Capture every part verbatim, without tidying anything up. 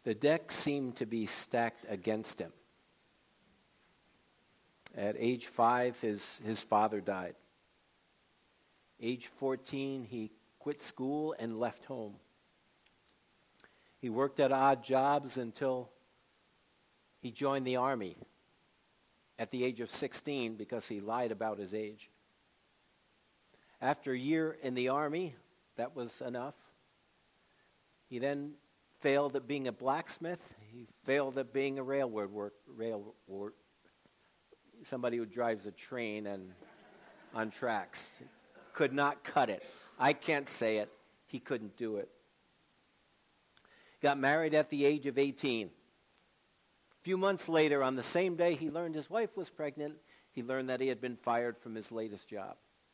The deck seemed to be stacked against him. At age five, his, his father died. Age fourteen, he quit school and left home. He worked at odd jobs until he joined the army at the age of sixteen because he lied about his age. After a year in the army, that was enough. He then failed at being a blacksmith. He failed at being a railroad work, rail, work, somebody who drives a train and on tracks. Could not cut it. I can't say it. He couldn't do it. Got married at the age of eighteen. A few months later, on the same day he learned his wife was pregnant, he learned that he had been fired from his latest job.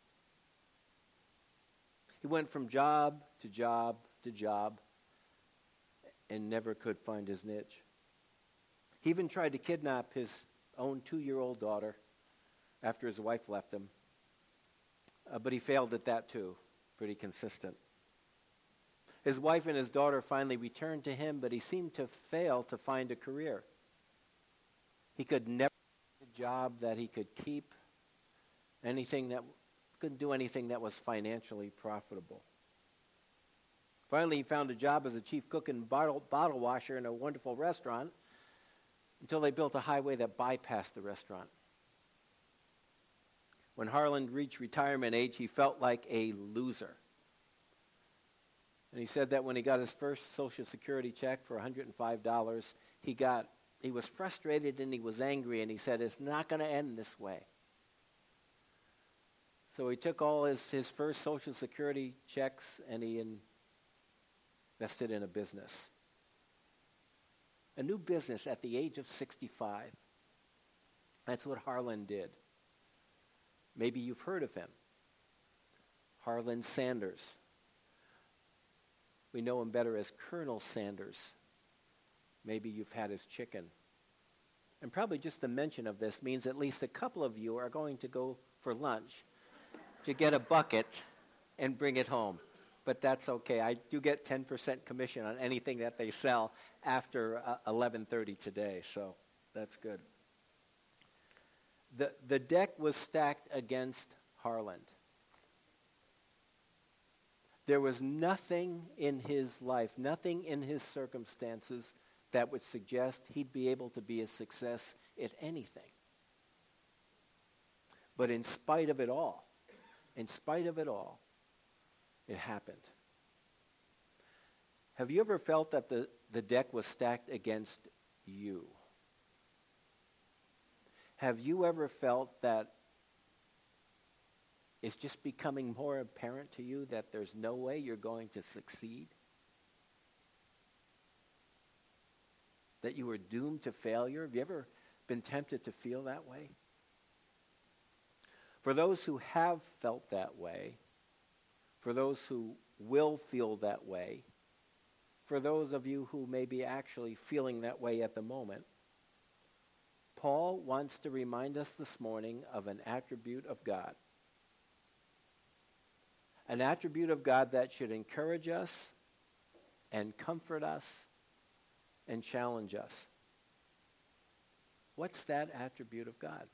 He went from job to job to job and never could find his niche. He even tried to kidnap his own two-year-old daughter after his wife left him. Uh, but he failed at that too, pretty consistent. His wife and his daughter finally returned to him, but he seemed to fail to find a career. He could never find a job that he could keep, anything that couldn't do anything that was financially profitable. Finally, he found a job as a chief cook and bottle, bottle washer in a wonderful restaurant until they built a highway that bypassed the restaurant. When Harlan reached retirement age, he felt like a loser. And he said that when he got his first Social Security check for one hundred five dollars, he got he was frustrated and he was angry, and he said, it's not going to end this way. So he took all his, his first Social Security checks and he invested in a business. A new business at the age of sixty-five. That's what Harlan did. Maybe you've heard of him. Harlan Sanders. We know him better as Colonel Sanders. Maybe you've had his chicken. And probably just the mention of this means at least a couple of you are going to go for lunch to get a bucket and bring it home. But that's okay. I do get ten percent commission on anything that they sell after uh, eleven thirty today, so that's good. The, the deck was stacked against Harlan. There was nothing in his life, nothing in his circumstances that would suggest he'd be able to be a success at anything. But in spite of it all, in spite of it all, it happened. Have you ever felt that the, the deck was stacked against you? Have you ever felt that it's just becoming more apparent to you that there's no way you're going to succeed? That you were doomed to failure? Have you ever been tempted to feel that way? For those who have felt that way, for those who will feel that way, for those of you who may be actually feeling that way at the moment, Paul wants to remind us this morning of an attribute of God. An attribute of God that should encourage us and comfort us and challenge us. What's that attribute of God?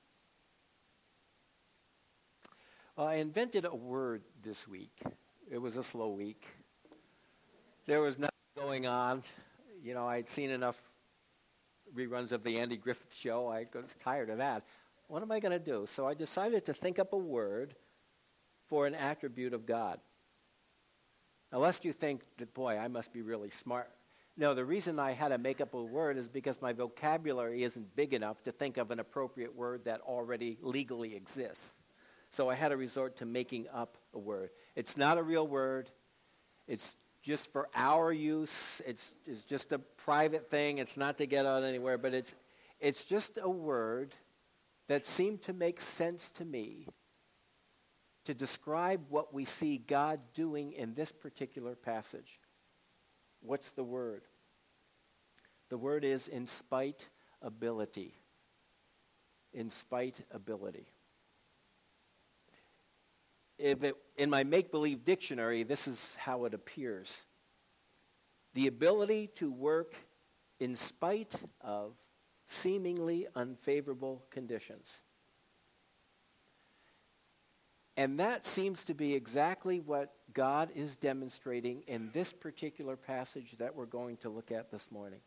Well, I invented a word this week. It was a slow week. There was nothing going on. You know, I'd seen enough reruns of the Andy Griffith Show. I was tired of that. What am I going to do? So I decided to think up a word for an attribute of God. Now, lest you think that, boy, I must be really smart. No, the reason I had to make up a word is because my vocabulary isn't big enough to think of an appropriate word that already legally exists. So I had to resort to making up a word. It's not a real word. It's just for our use. It's, it's just a private thing. It's not to get out anywhere, but it's it's just a word that seemed to make sense to me to describe what we see God doing in this particular passage. What's the word? The word is in spite ability. In spite ability. If it, in my make-believe dictionary, this is how it appears. The ability to work in spite of seemingly unfavorable conditions. And that seems to be exactly what God is demonstrating in this particular passage that we're going to look at this morning.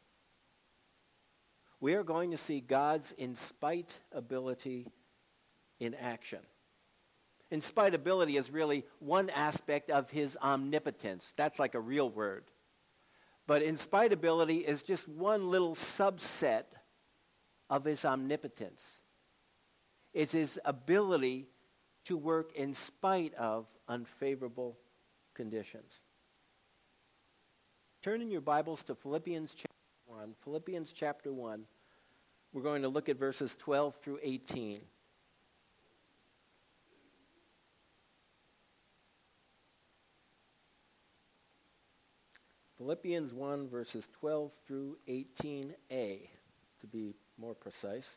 We are going to see God's in spite ability in action. In spite ability is really one aspect of his omnipotence. That's like a real word. But in spite ability is just one little subset of his omnipotence. It's his ability to work in spite of unfavorable conditions. Turn in your Bibles to Philippians chapter one. Philippians chapter one. We're going to look at verses twelve through eighteen. Philippians one, verses twelve through eighteen a, to be more precise.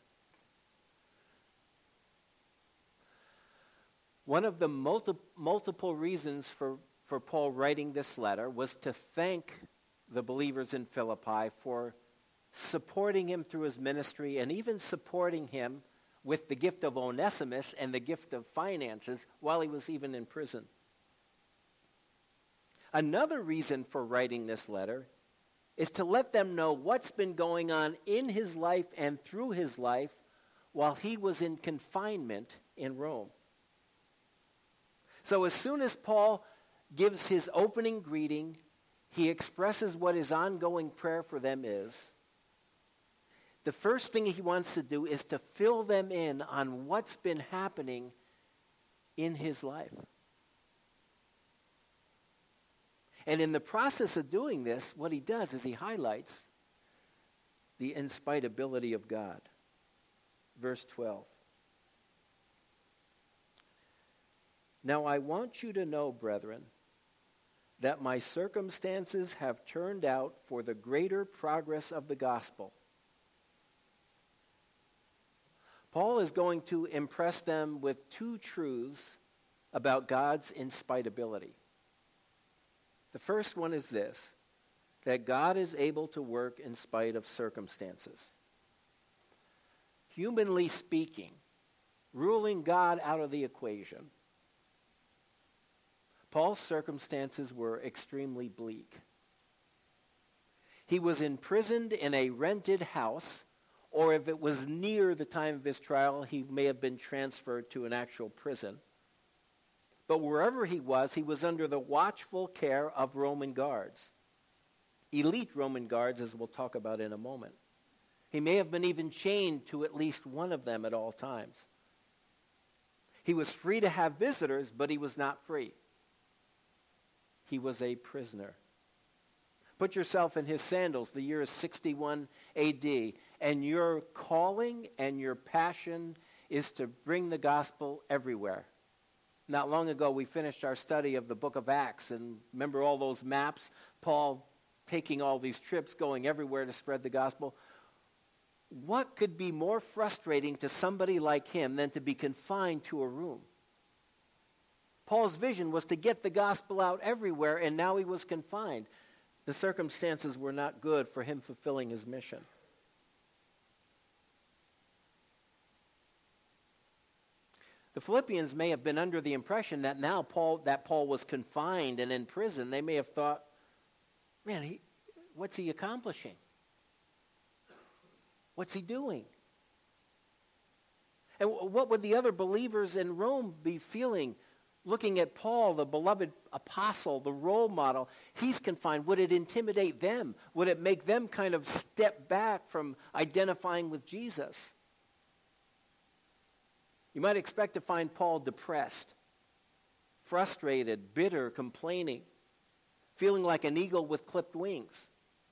One of the multi- multiple reasons for, for Paul writing this letter was to thank the believers in Philippi for supporting him through his ministry and even supporting him with the gift of Onesimus and the gift of finances while he was even in prison. Another reason for writing this letter is to let them know what's been going on in his life and through his life while he was in confinement in Rome. So as soon as Paul gives his opening greeting, he expresses what his ongoing prayer for them is. The first thing he wants to do is to fill them in on what's been happening in his life. And in the process of doing this, what he does is he highlights the inspitability of God. Verse twelve. Now I want you to know, brethren, that my circumstances have turned out for the greater progress of the gospel. Paul is going to impress them with two truths about God's inspitability. The first one is this, that God is able to work in spite of circumstances. Humanly speaking, ruling God out of the equation, Paul's circumstances were extremely bleak. He was imprisoned in a rented house, or if it was near the time of his trial, he may have been transferred to an actual prison. But wherever he was, he was under the watchful care of Roman guards. Elite Roman guards, as we'll talk about in a moment. He may have been even chained to at least one of them at all times. He was free to have visitors, but he was not free. He was a prisoner. Put yourself in his sandals. The year is sixty-one A D, and your calling and your passion is to bring the gospel everywhere. Not long ago, we finished our study of the book of Acts, and remember all those maps? Paul taking all these trips, going everywhere to spread the gospel. What could be more frustrating to somebody like him than to be confined to a room? Paul's vision was to get the gospel out everywhere, and now he was confined. The circumstances were not good for him fulfilling his mission. The Philippians may have been under the impression that now Paul, that Paul was confined and in prison. They may have thought, man, he, what's he accomplishing? What's he doing? And what would the other believers in Rome be feeling? Looking at Paul, the beloved apostle, the role model, he's confined. Would it intimidate them? Would it make them kind of step back from identifying with Jesus? You might expect to find Paul depressed, frustrated, bitter, complaining, feeling like an eagle with clipped wings.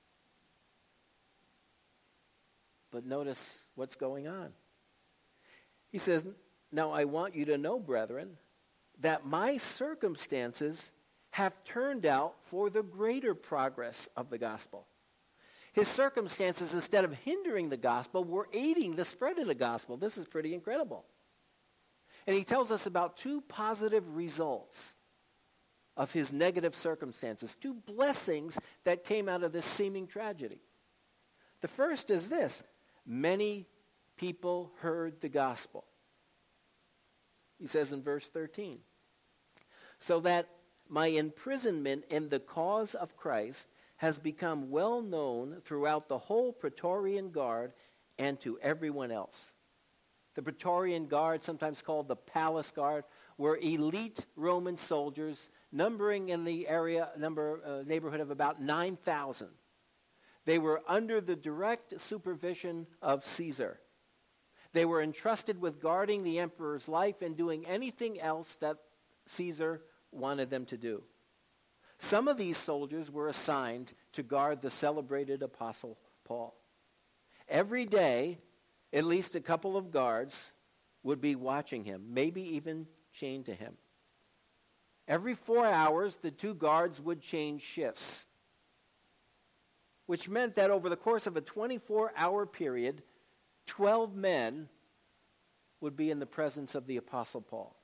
But notice what's going on. He says, now I want you to know, brethren, that my circumstances have turned out for the greater progress of the gospel. His circumstances, instead of hindering the gospel, were aiding the spread of the gospel. This is pretty incredible. And he tells us about two positive results of his negative circumstances, two blessings that came out of this seeming tragedy. The first is this: many people heard the gospel. He says in verse thirteen, so that my imprisonment in the cause of Christ has become well known throughout the whole Praetorian Guard and to everyone else. The Praetorian Guard, sometimes called the Palace Guard, were elite Roman soldiers numbering in the area number uh, neighborhood of about nine thousand. They were under the direct supervision of Caesar. They were entrusted with guarding the emperor's life and doing anything else that Caesar wanted them to do. Some of these soldiers were assigned to guard the celebrated Apostle Paul. Every day, at least a couple of guards would be watching him, maybe even chained to him. Every four hours, the two guards would change shifts, which meant that over the course of a twenty-four hour period, twelve men would be in the presence of the Apostle Paul.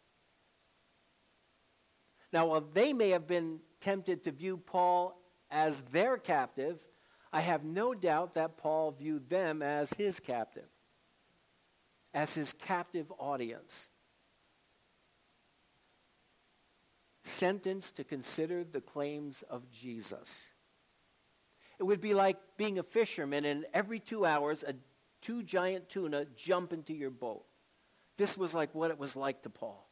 Now, while they may have been tempted to view Paul as their captive, I have no doubt that Paul viewed them as his captive, as his captive audience, sentenced to consider the claims of Jesus. It would be like being a fisherman and every two hours a two giant tuna jump into your boat. This was like what it was like to Paul.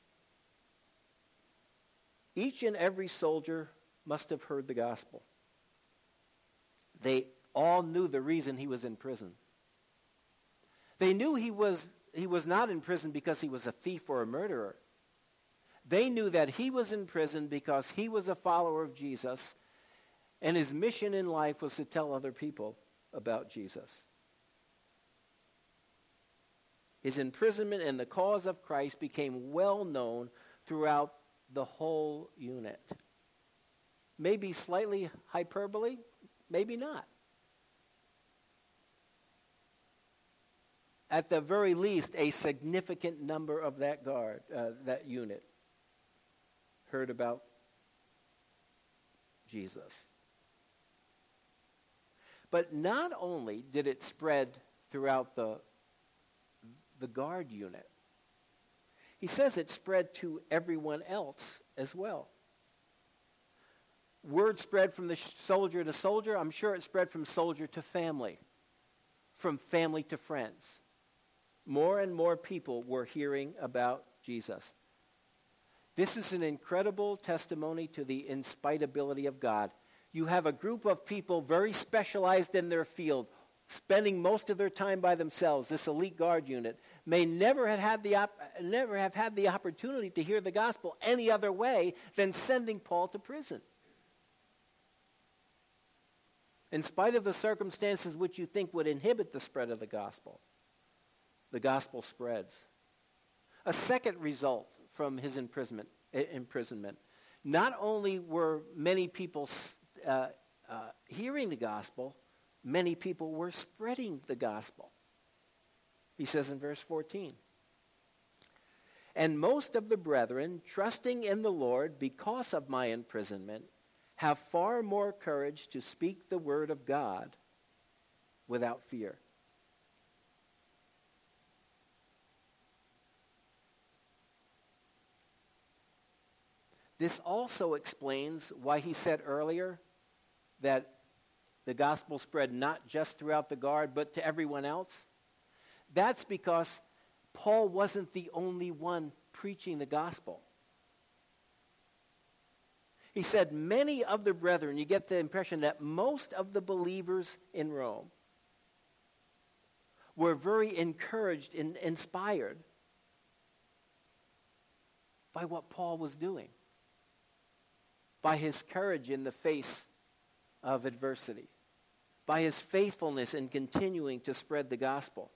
Each and every soldier must have heard the gospel. They all knew the reason he was in prison. They knew he was, he was not in prison because he was a thief or a murderer. They knew that he was in prison because he was a follower of Jesus, and his mission in life was to tell other people about Jesus. His imprisonment in the cause of Christ became well known throughout the whole unit. Maybe slightly hyperbole, maybe not. At the very least, a significant number of that guard, uh, that unit, heard about Jesus. But not only did it spread throughout the, the guard unit, he says it spread to everyone else as well. Word spread from the soldier to soldier. I'm sure it spread from soldier to family, from family to friends. More and more people were hearing about Jesus. This is an incredible testimony to the inspitability of God. You have a group of people very specialized in their field, spending most of their time by themselves. This elite guard unit may never have had the op- never have had the opportunity to hear the gospel any other way than sending Paul to prison. In spite of the circumstances which you think would inhibit the spread of the gospel, the gospel spreads. A second result from his imprisonment, imprisonment not only were many people uh, uh, hearing the gospel, many people were spreading the gospel. He says in verse fourteen, and most of the brethren, trusting in the Lord because of my imprisonment, have far more courage to speak the word of God without fear. This also explains why he said earlier that the gospel spread not just throughout the guard, but to everyone else. That's because Paul wasn't the only one preaching the gospel. He said many of the brethren, you get the impression that most of the believers in Rome were very encouraged and inspired by what Paul was doing, by his courage in the face of adversity, by his faithfulness in continuing to spread the gospel.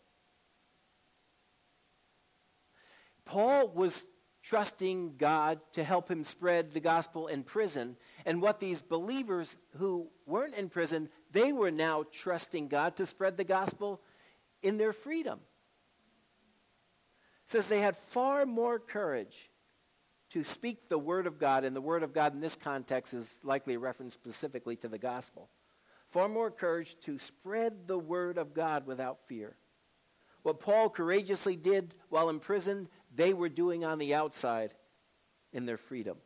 Paul was trusting God to help him spread the gospel in prison, and what these believers who weren't in prison, they were now trusting God to spread the gospel in their freedom. It says they had far more courage to speak the word of God, and the word of God in this context is likely a reference specifically to the gospel. far more courage to spread the word of God without fear. What Paul courageously did while imprisoned, they were doing on the outside in their freedom.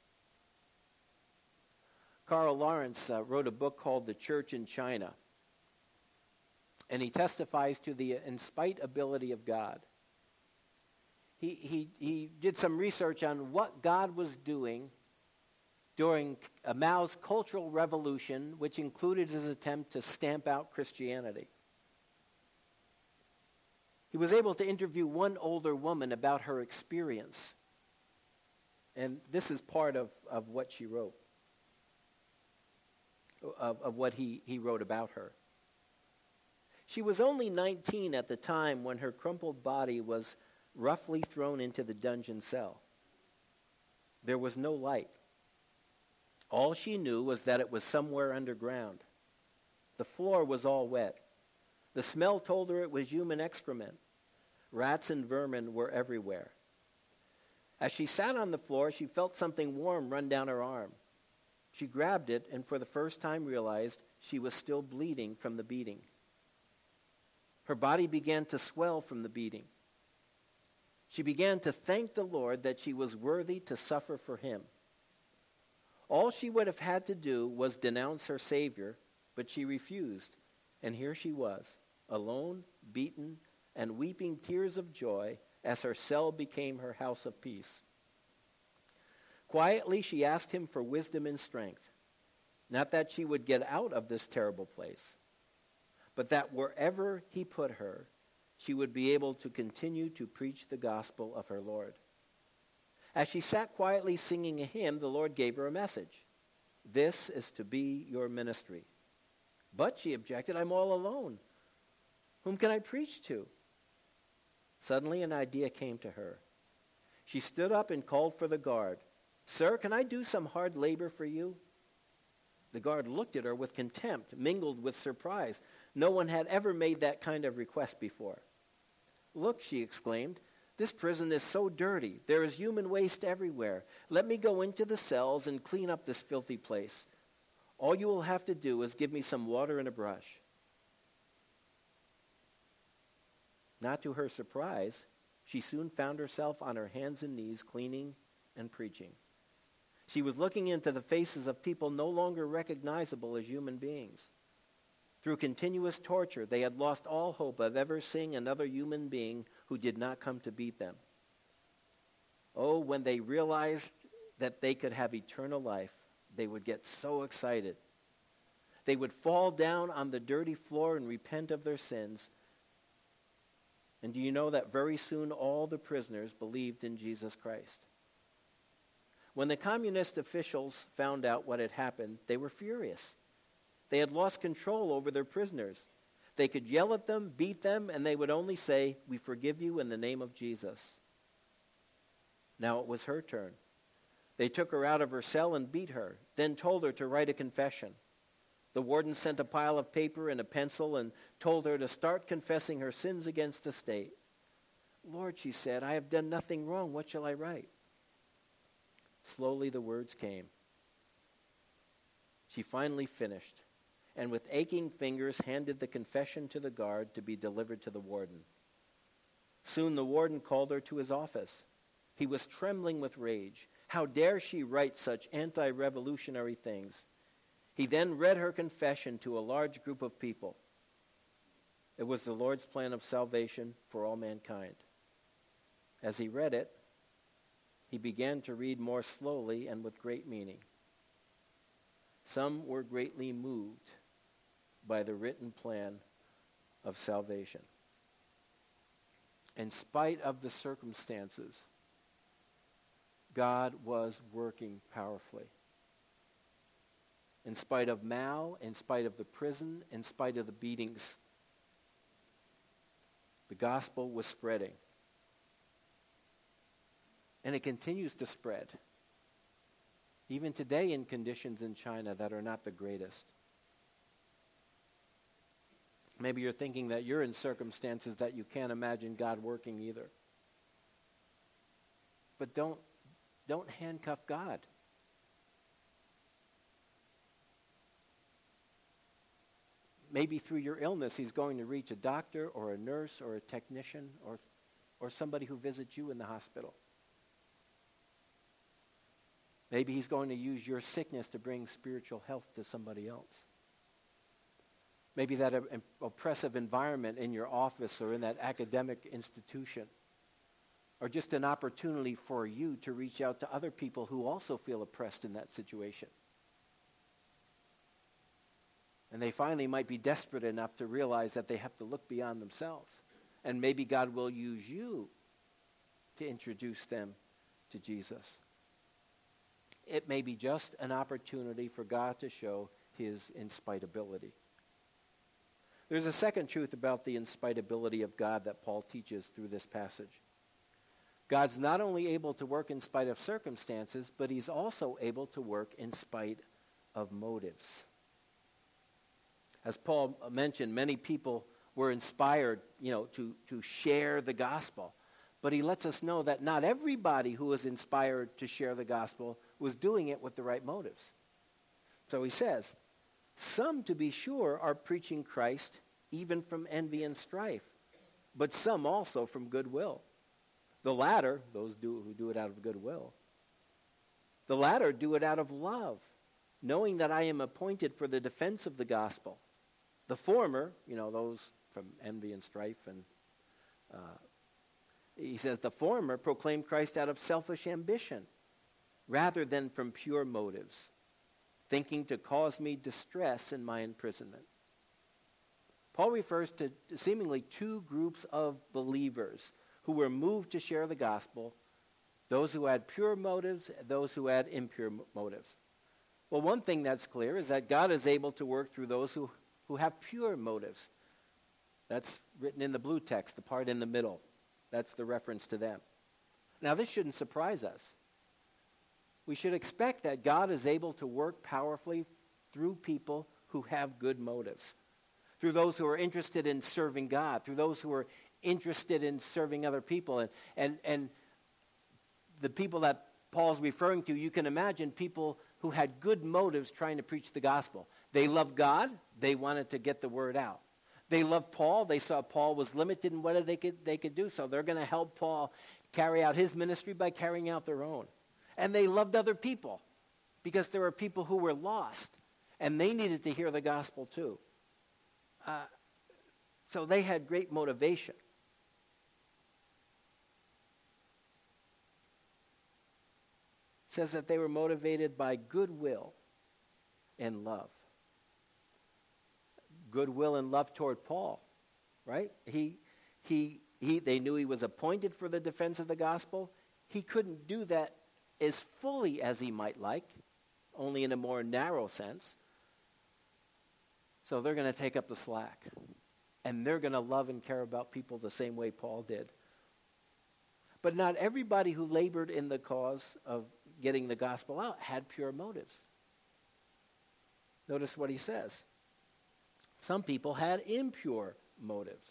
Carl Lawrence uh, wrote a book called The Church in China, and he testifies to the inspitability of God. He, he, he did some research on what God was doing during uh, Mao's Cultural Revolution, which included his attempt to stamp out Christianity. He was able to interview one older woman about her experience. And this is part of, of what she wrote, of, of what he, he wrote about her. She was only nineteen at the time when her crumpled body was roughly thrown into the dungeon cell. There was no light. All she knew was that it was somewhere underground. The floor was all wet. The smell told her it was human excrement. Rats and vermin were everywhere. As she sat on the floor, she felt something warm run down her arm. She grabbed it and for the first time realized she was still bleeding from the beating. Her body began to swell from the beating. She began to thank the Lord that she was worthy to suffer for him. All she would have had to do was denounce her Savior, but she refused. And here she was, alone, beaten, and weeping tears of joy as her cell became her house of peace. Quietly, she asked him for wisdom and strength. Not that she would get out of this terrible place, but that wherever he put her, she would be able to continue to preach the gospel of her Lord. As she sat quietly singing a hymn, the Lord gave her a message. This is to be your ministry. But, she objected, I'm all alone. Whom can I preach to? Suddenly an idea came to her. She stood up and called for the guard. Sir, can I do some hard labor for you? The guard looked at her with contempt, mingled with surprise. No one had ever made that kind of request before. Look, she exclaimed, this prison is so dirty. There is human waste everywhere. Let me go into the cells and clean up this filthy place. All you will have to do is give me some water and a brush. Not to her surprise, she soon found herself on her hands and knees cleaning and preaching. She was looking into the faces of people no longer recognizable as human beings. Through continuous torture, they had lost all hope of ever seeing another human being who did not come to beat them. Oh, when they realized that they could have eternal life, they would get so excited. They would fall down on the dirty floor and repent of their sins. And do you know that very soon all the prisoners believed in Jesus Christ? When the communist officials found out what had happened, they were furious. They had lost control over their prisoners. They could yell at them, beat them, and they would only say, we forgive you in the name of Jesus. Now it was her turn. They took her out of her cell and beat her, then told her to write a confession. The warden sent a pile of paper and a pencil and told her to start confessing her sins against the state. Lord, she said, I have done nothing wrong. What shall I write? Slowly the words came. She finally finished, and with aching fingers handed the confession to the guard to be delivered to the warden. Soon the warden called her to his office. He was trembling with rage. How dare she write such anti-revolutionary things? He then read her confession to a large group of people. It was the Lord's plan of salvation for all mankind. As he read it, he began to read more slowly and with great meaning. Some were greatly moved by the written plan of salvation. In spite of the circumstances, God was working powerfully. In spite of Mao, in spite of the prison, in spite of the beatings, the gospel was spreading. And it continues to spread. Even today in conditions in China that are not the greatest. Maybe you're thinking that you're in circumstances that you can't imagine God working either. But don't, don't handcuff God. maybe through your illness, he's going to reach a doctor or a nurse or a technician or, or somebody who visits you in the hospital. Maybe he's going to use your sickness to bring spiritual health to somebody else. Maybe that uh, oppressive environment in your office or in that academic institution, or just an opportunity for you to reach out to other people who also feel oppressed in that situation. And they finally might be desperate enough to realize that they have to look beyond themselves. And maybe God will use you to introduce them to Jesus. It may be just an opportunity for God to show his inspitability. There's a second truth about the inspitability of God that Paul teaches through this passage. God's not only able to work in spite of circumstances, but he's also able to work in spite of motives. As Paul mentioned, many people were inspired, you know, to, to share the gospel. But he lets us know that not everybody who was inspired to share the gospel was doing it with the right motives. So he says, some, to be sure, are preaching Christ even from envy and strife, but some also from goodwill. The latter, those do, who do it out of goodwill, the latter do it out of love, knowing that I am appointed for the defense of the gospel. The former, you know, those from envy and strife, and uh, he says, the former proclaim Christ out of selfish ambition, rather than from pure motives, thinking to cause me distress in my imprisonment. Paul refers to seemingly two groups of believers who were moved to share the gospel, those who had pure motives, those who had impure motives. Well, one thing that's clear is that God is able to work through those who, who have pure motives. That's written in the blue text, the part in the middle. That's the reference to them. Now, this shouldn't surprise us. We should expect that God is able to work powerfully through people who have good motives, through those who are interested in serving God, through those who are interested in serving other people. And, and, and the people that Paul's referring to, you can imagine people who had good motives trying to preach the gospel. They loved God. They wanted to get the word out. They loved Paul. They saw Paul was limited in what they could, they could do, so they're going to help Paul carry out his ministry by carrying out their own. And they loved other people because there were people who were lost, and they needed to hear the gospel too. Uh, so they had great motivation. It says that they were motivated by goodwill and love. Goodwill and love toward Paul, right? He, he, he, they knew he was appointed for the defense of the gospel. He couldn't do that as fully as he might like, only in a more narrow sense. So they're going to take up the slack. And they're going to love and care about people the same way Paul did. But not everybody who labored in the cause of getting the gospel out had pure motives. Notice what he says. Some people had impure motives.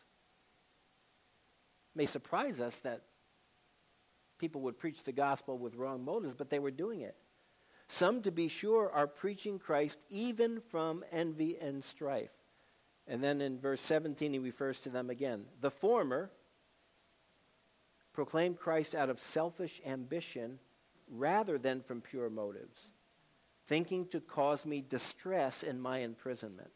It may surprise us that people would preach the gospel with wrong motives, but they were doing it. Some, to be sure, are preaching Christ even from envy and strife. And then in verse seventeen, he refers to them again. The former proclaim Christ out of selfish ambition rather than from pure motives, thinking to cause me distress in my imprisonment.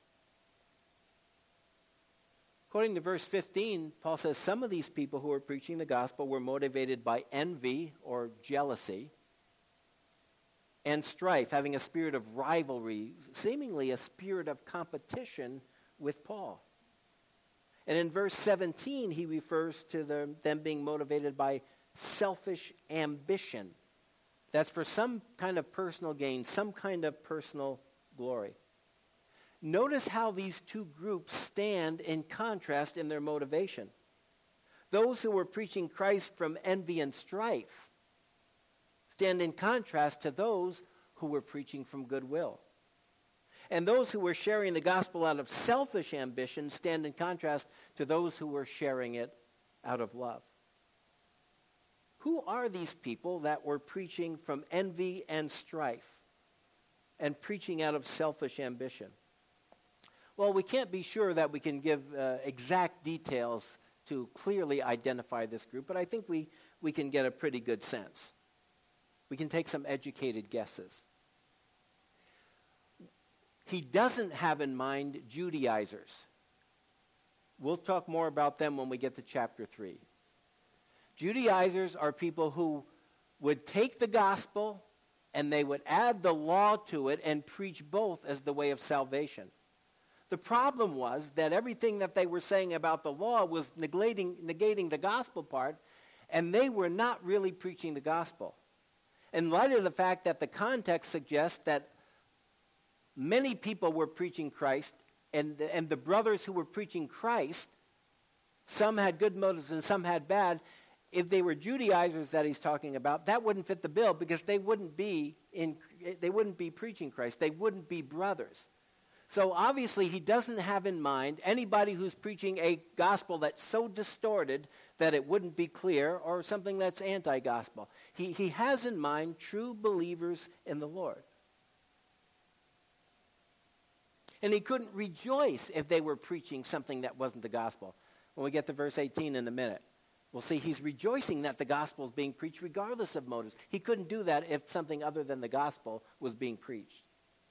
According to verse fifteen, Paul says some of these people who were preaching the gospel were motivated by envy or jealousy and strife, having a spirit of rivalry, seemingly a spirit of competition with Paul. And in verse seventeen, he refers to them, them being motivated by selfish ambition. That's for some kind of personal gain, some kind of personal glory. Notice how these two groups stand in contrast in their motivation. Those who were preaching Christ from envy and strife stand in contrast to those who were preaching from goodwill. And those who were sharing the gospel out of selfish ambition stand in contrast to those who were sharing it out of love. Who are these people that were preaching from envy and strife and preaching out of selfish ambition? Well, we can't be sure that we can give uh, exact details to clearly identify this group, but I think we, we can get a pretty good sense. We can take some educated guesses. He doesn't have in mind Judaizers. We'll talk more about them when we get to chapter three. Judaizers are people who would take the gospel and they would add the law to it and preach both as the way of salvation. The problem was that everything that they were saying about the law was negating, negating the gospel part, and they were not really preaching the gospel. In light of the fact that the context suggests that many people were preaching Christ, and, and the brothers who were preaching Christ, some had good motives and some had bad. If they were Judaizers that he's talking about, that wouldn't fit the bill because they wouldn't be in, they wouldn't be preaching Christ. They wouldn't be brothers. So obviously he doesn't have in mind anybody who's preaching a gospel that's so distorted that it wouldn't be clear, or something that's anti-gospel. He, he has in mind true believers in the Lord. And he couldn't rejoice if they were preaching something that wasn't the gospel. When we get to verse eighteen in a minute, we'll see he's rejoicing that the gospel is being preached regardless of motives. He couldn't do that if something other than the gospel was being preached.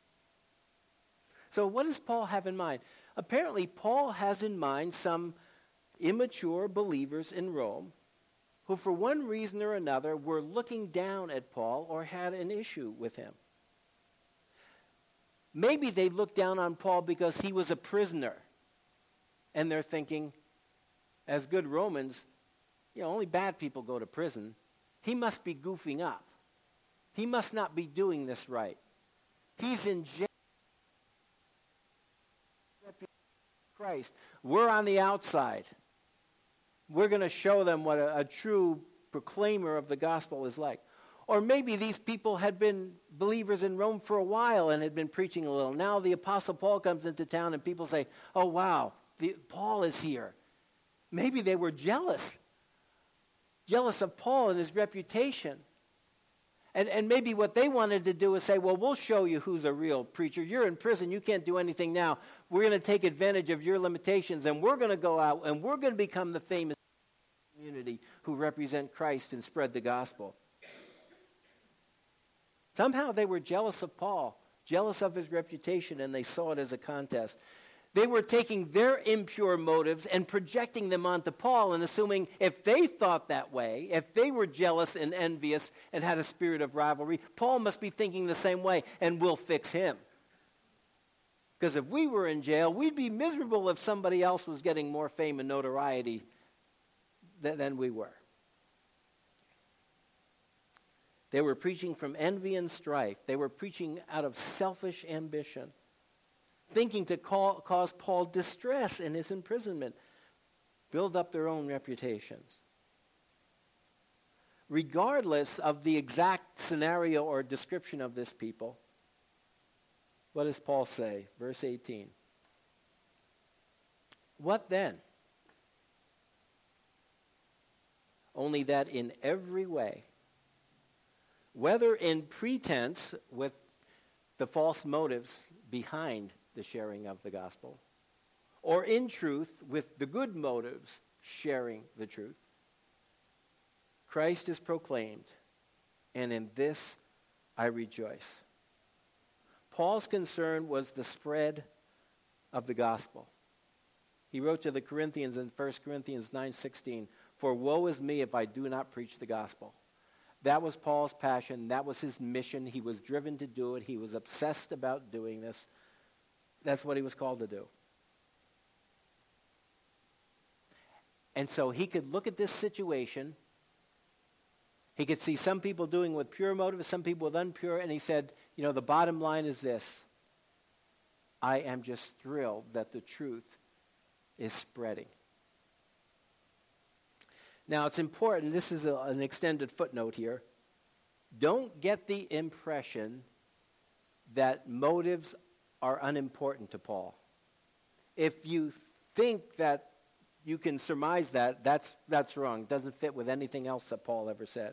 So what does Paul have in mind? Apparently, Paul has in mind some immature believers in Rome who, for one reason or another, were looking down at Paul or had an issue with him. Maybe they looked down on Paul because he was a prisoner, and they're thinking, as good Romans, you know, only bad people go to prison. He must be goofing up. He must not be doing this right. He's in jail. Christ. We're on the outside. We're going to show them what a, a true proclaimer of the gospel is like. Or maybe these people had been believers in Rome for a while and had been preaching a little. Now the Apostle Paul comes into town and people say, oh wow, the, Paul is here. Maybe they were jealous. Jealous of Paul and his reputation. And, and maybe what they wanted to do is say, well, we'll show you who's a real preacher. You're in prison. You can't do anything now. We're going to take advantage of your limitations, and we're going to go out, and we're going to become the famous community who represent Christ and spread the gospel. Somehow they were jealous of Paul, jealous of his reputation, and they saw it as a contest. They were taking their impure motives and projecting them onto Paul and assuming if they thought that way, if they were jealous and envious and had a spirit of rivalry, Paul must be thinking the same way, and we'll fix him. Because if we were in jail, we'd be miserable if somebody else was getting more fame and notoriety th- than we were. They were preaching from envy and strife. They were preaching out of selfish ambition, thinking to call, cause Paul distress in his imprisonment, build up their own reputations. Regardless of the exact scenario or description of this people, what does Paul say? Verse eighteen. What then? Only that in every way, whether in pretense with the false motives behind the sharing of the gospel, or in truth with the good motives sharing the truth, Christ is proclaimed, and in this I rejoice. Paul's concern was the spread of the gospel. He wrote to the Corinthians in First Corinthians nine sixteen, "For woe is me if I do not preach the gospel." That was Paul's passion. That was his mission. He was driven to do it. He was obsessed about doing this. That's what he was called to do. And so he could look at this situation. He could see some people doing with pure motives, some people with impure, and he said, you know, the bottom line is this. I am just thrilled that the truth is spreading. Now, it's important, this is a, an extended footnote here. Don't get the impression that motives are unimportant to Paul. If you think that you can surmise that, that's, that's wrong. It doesn't fit with anything else that Paul ever said.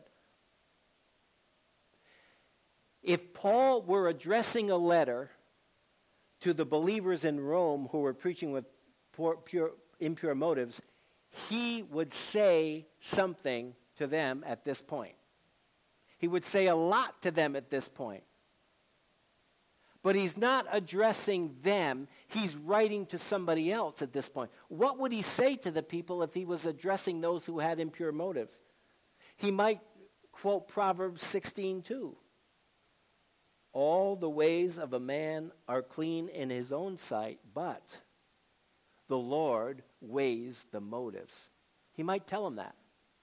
If Paul were addressing a letter to the believers in Rome who were preaching with poor, pure, impure motives, he would say something to them at this point. He would say a lot to them at this point. But he's not addressing them. He's writing to somebody else at this point. What would he say to the people if he was addressing those who had impure motives? He might quote Proverbs sixteen two. All the ways of a man are clean in his own sight, but the Lord weighs the motives. He might tell them that.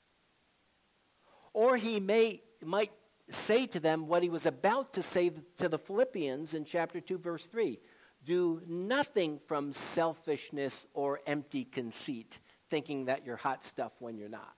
Or he may might say to them what he was about to say to the Philippians in chapter two, verse three. Do nothing from selfishness or empty conceit, thinking that you're hot stuff when you're not.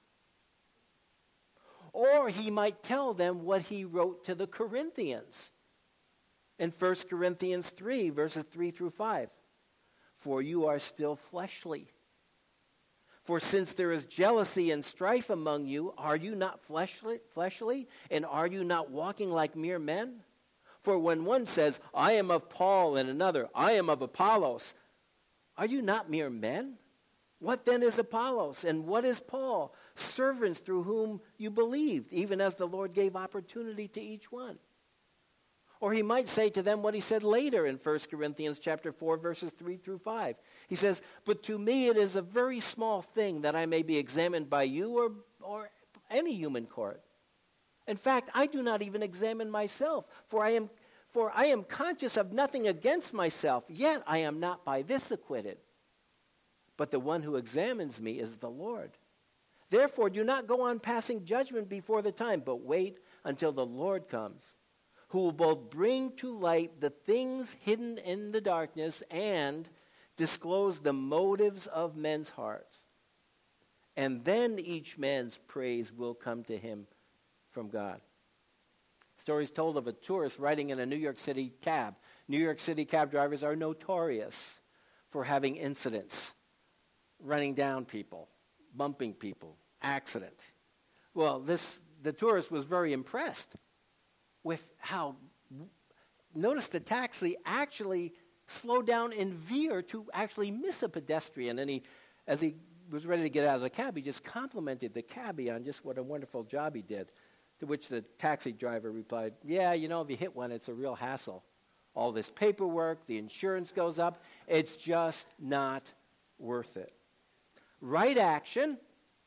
Or he might tell them what he wrote to the Corinthians in First Corinthians three, verses three through five. For you are still fleshly. For since there is jealousy and strife among you, are you not fleshly, fleshly? And are you not walking like mere men? For when one says, I am of Paul, and another, I am of Apollos, are you not mere men? What then is Apollos, and what is Paul? Servants through whom you believed, even as the Lord gave opportunity to each one. Or he might say to them what he said later in First Corinthians chapter four, verses three through five. He says, but to me it is a very small thing that I may be examined by you or, or any human court. In fact, I do not even examine myself, for I am for I am conscious of nothing against myself, yet I am not by this acquitted. But the one who examines me is the Lord. Therefore, do not go on passing judgment before the time, but wait until the Lord comes, who will both bring to light the things hidden in the darkness and disclose the motives of men's hearts. And then each man's praise will come to him from God. Stories told of a tourist riding in a New York City cab. New York City cab drivers are notorious for having incidents, running down people, bumping people, accidents. Well, this the tourist was very impressed with how, notice the taxi actually slowed down and veered to actually miss a pedestrian. And he, as he was ready to get out of the cab, he just complimented the cabbie on just what a wonderful job he did. To which the taxi driver replied, yeah, you know, if you hit one, it's a real hassle. All this paperwork, the insurance goes up. It's just not worth it. Right action,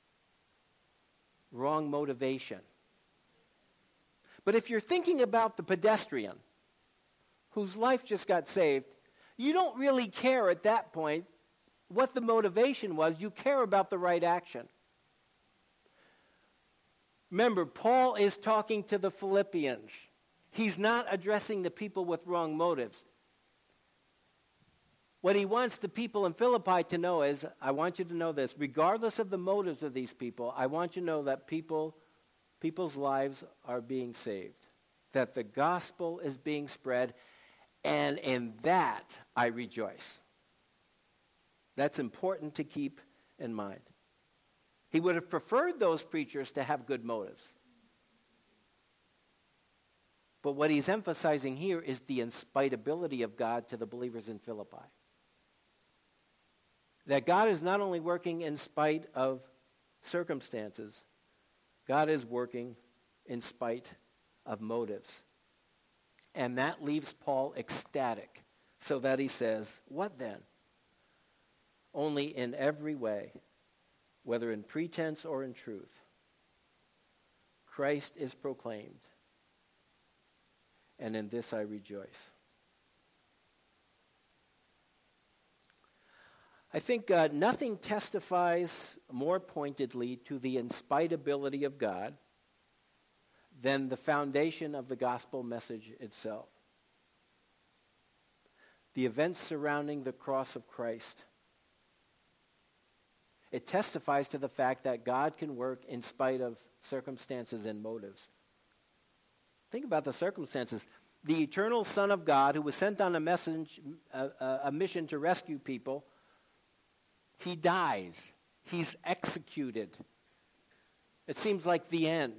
wrong motivation. But if you're thinking about the pedestrian whose life just got saved, you don't really care at that point what the motivation was. You care about the right action. Remember, Paul is talking to the Philippians. He's not addressing the people with wrong motives. What he wants the people in Philippi to know is, I want you to know this, regardless of the motives of these people, I want you to know that people, people's lives are being saved, that the gospel is being spread, and in that I rejoice. That's important to keep in mind. He would have preferred those preachers to have good motives. But what he's emphasizing here is the inspitability of God to the believers in Philippi. That God is not only working in spite of circumstances, God is working in spite of motives. And that leaves Paul ecstatic, so that he says, what then? Only in every way, whether in pretense or in truth, Christ is proclaimed, and in this I rejoice. I think uh, nothing testifies more pointedly to the inspitability of God than the foundation of the gospel message itself. The events surrounding the cross of Christ. It testifies to the fact that God can work in spite of circumstances and motives. Think about the circumstances. The eternal Son of God, who was sent on a, message, a, a, a mission to rescue people, he dies. He's executed. It seems like the end.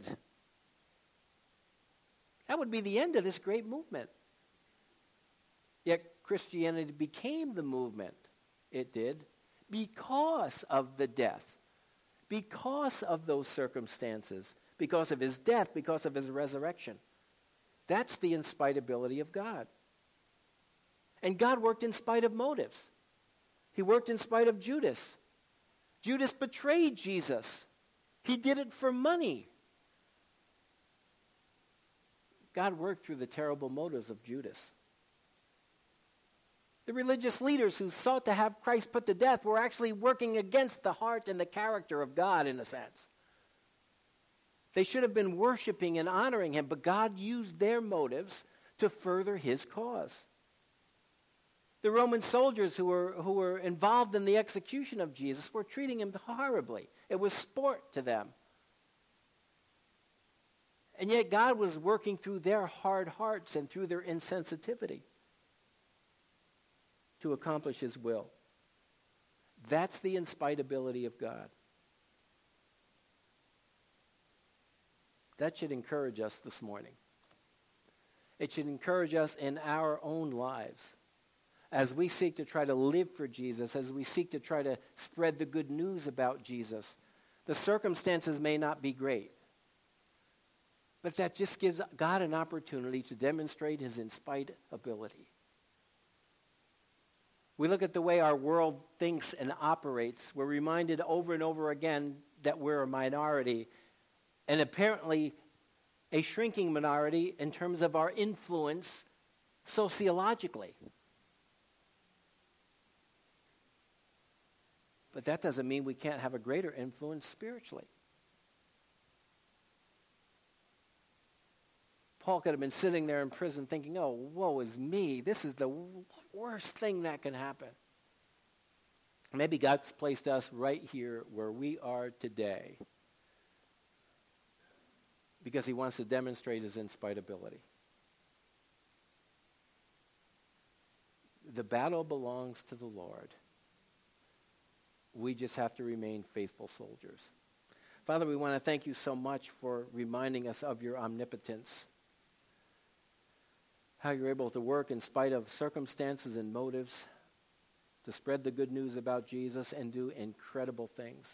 That would be the end of this great movement. Yet Christianity became the movement it did because of the death, because of those circumstances, because of his death, because of his resurrection. That's the inspitability of God. And God worked in spite of motives. He worked in spite of Judas. Judas betrayed Jesus. He did it for money. God worked through the terrible motives of Judas. The religious leaders who sought to have Christ put to death were actually working against the heart and the character of God in a sense. They should have been worshiping and honoring him, but God used their motives to further his cause. The Roman soldiers who were, who were involved in the execution of Jesus were treating him horribly. It was sport to them. And yet God was working through their hard hearts and through their insensitivity to accomplish his will. That's the inspitability of God. That should encourage us this morning. It should encourage us in our own lives as we seek to try to live for Jesus, as we seek to try to spread the good news about Jesus. The circumstances may not be great, but that just gives God an opportunity to demonstrate his inspitability. We look at the way our world thinks and operates. We're reminded over and over again that we're a minority, and apparently a shrinking minority in terms of our influence sociologically. But that doesn't mean we can't have a greater influence spiritually. Paul could have been sitting there in prison thinking, oh, woe is me. This is the worst thing that can happen. Maybe God's placed us right here where we are today because he wants to demonstrate his inspitability. The battle belongs to the Lord. We just have to remain faithful soldiers. Father, we want to thank you so much for reminding us of your omnipotence, how you're able to work in spite of circumstances and motives to spread the good news about Jesus and do incredible things.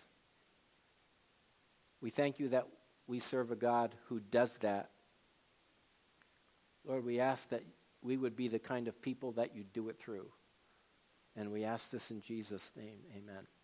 We thank you that we serve a God who does that. Lord, we ask that we would be the kind of people that you do it through. And we ask this in Jesus' name. Amen.